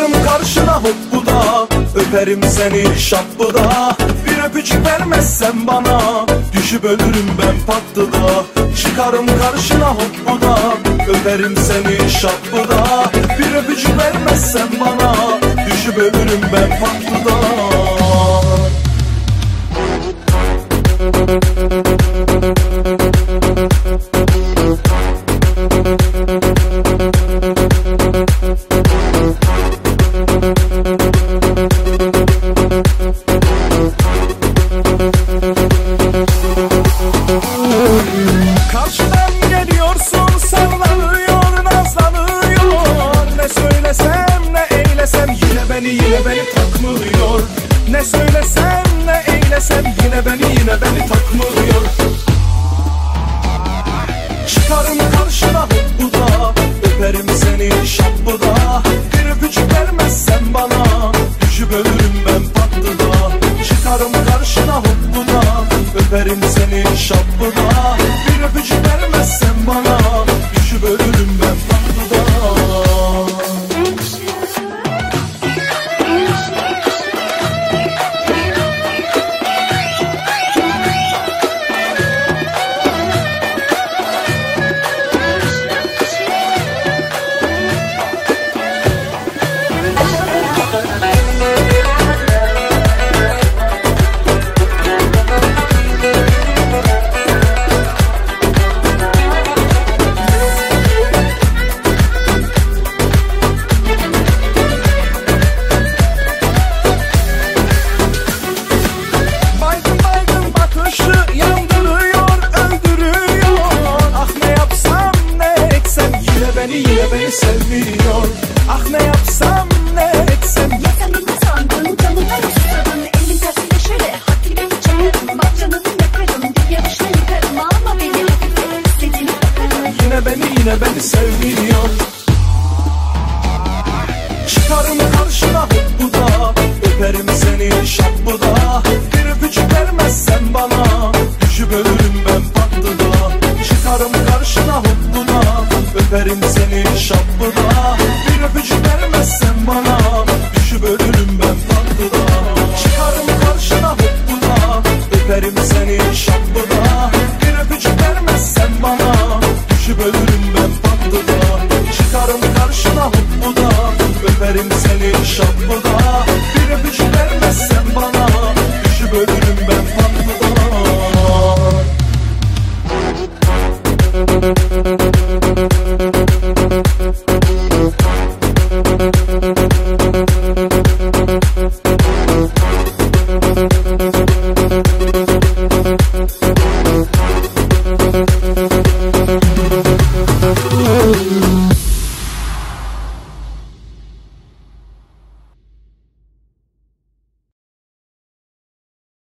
Çıkarım karşına hoppuda, öperim seni şappuda. Bir öpücük vermezsen bana, düşüp ölürüm ben patlıda. Çıkarım karşına hoppuda, öperim seni şappuda. Bir öpücük vermezsen bana, düşüp ölürüm ben patlıda. Karşıdan geliyorsun, sallanıyor, nazlanıyor. Ne söylesem ne eylesem yine beni takmıyor. Ne söylesem ne eylesem yine beni takmıyor. Çıkarım karşına hoppuda, öperim seni şappuda. Bir öpücük vermezsen bana, düşüp ölürüm ben patlıda. Çıkarım karşına hoppuda, öperim seni şappuda. Bir öpücük vermezsen bana, düşüp ölürüm ben patlıda. Yine beni sevmiyor. Ah ne yapsam ne etsem. Ya sen beni sandın, canımdan susadın. Elin tersiyle şöyle hafifle çekerim. Bak canını yakarım, bir yarışla yıkarım. Ama beni hafifle istediğini yaparım. Yine beni sevmiyor. Çıkarım karşına hoppuda, öperim seni şappuda. Bir öpücük vermezsen bana, düşüp ölürüm ben patlıda. Çıkarım karşına hoppuda, öperim seni şappuda. Bir öpücük vermezsen bana, düşüp ölürüm ben patlıda. Çıkarım karşına hoppuda, öperim seni şappuda. Bir öpücük vermezsen bana, düşüp ölürüm ben patlıda. Çıkarım karşına hoppuda, öperim seni şappuda. Bir öpücük vermezsen bana, düşüp ölürüm ben patlıda. Thank you.